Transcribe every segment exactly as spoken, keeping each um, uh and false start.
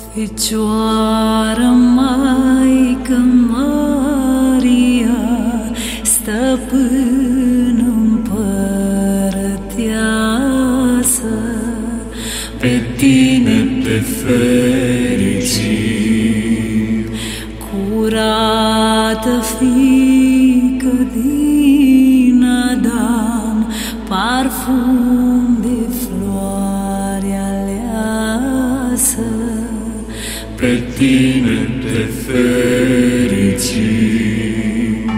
Fecioară Maică Maria, stăpână împărăteasă, pe tine te fericim. curată fiică din Adam, parfum de floare aleasă, Pe tine te fericim.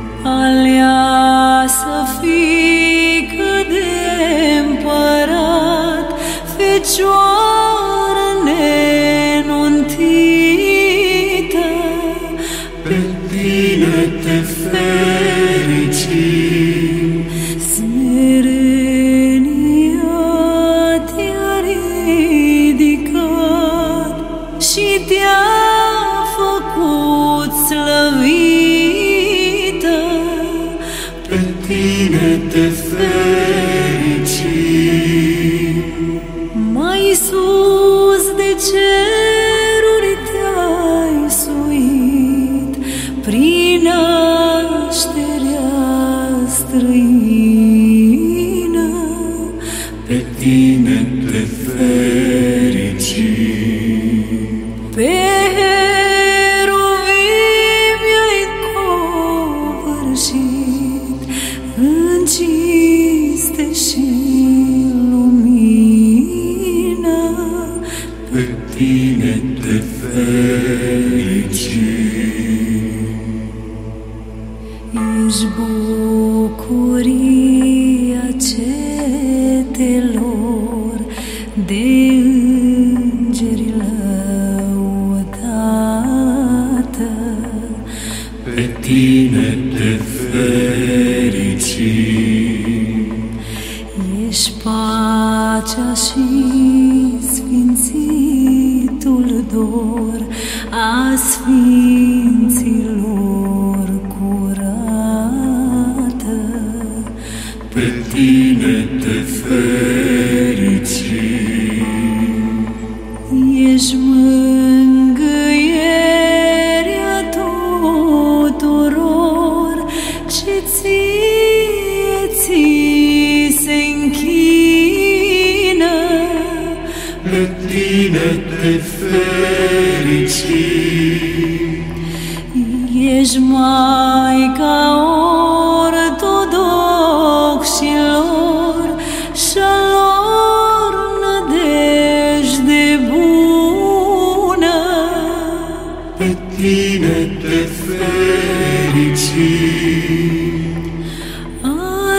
aleasă fiică de împărat, Fecioară nenuntită, Pe tine te fericim. smerenia te-a ridicat și te-a făcut slăvită. Pe tine te fericim. Mai sus de ceruri te-ai suit, prin nașterea străină. Pe tine te fericim. Pe heruvim i-ai covârșit, în cinste și lumină. Pe tine te fericim. Ești bucuria cetelor, de îngeri lăudată. Pe tine te fericim. Ești pacea și sfințitul dor a sfinților curată. Pe tine te fericim. Ești mângâierea tuturor ce ție ți se închină. Pe tine te fericim. Ești Maica ortodoxilor și-a lor nădejde bună. Pe tine te fericim. A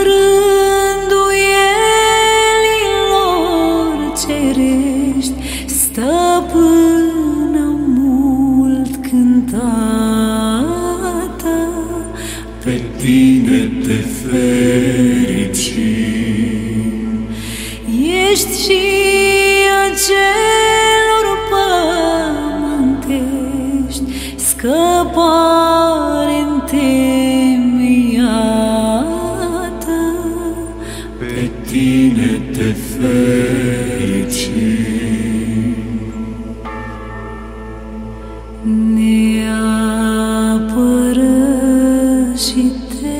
rânduielilor cerești, stăpână mult cântată. Pe tine te fericim. Ești și a celor pământești, scăpare întemeiată. Pe tine te fericim. Ne apără și te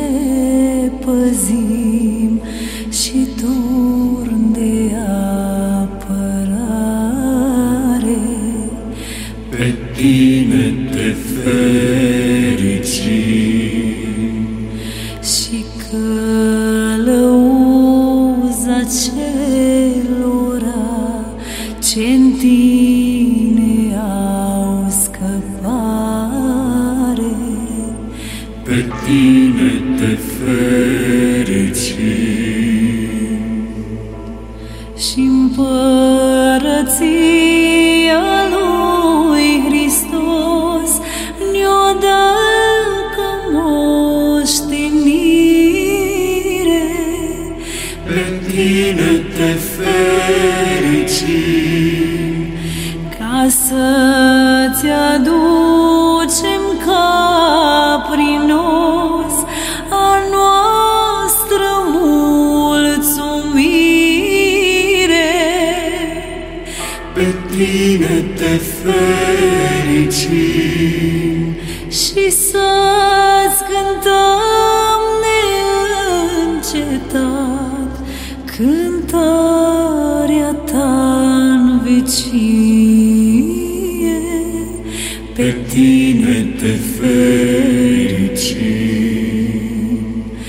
păzim și turn de apărare. Pe tine te fericim. Și călăuza celora ce-n tine au scăpare. Pe tine te fericim. Și împărăția lui Hristos ne-o dă ca moștenire. Pe tine te fericim. Ca să-ți aducem caprinos a noastră mulțumire. Pe tine te fericim și să-ți cântăm neîncetat cântarea ta-n vecie. pe tine te fericim.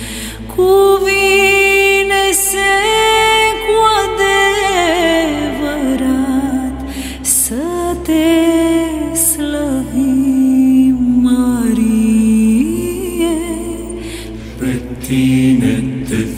Cuvine-se cu adevărat să te slăvim, Marie. Pe tine te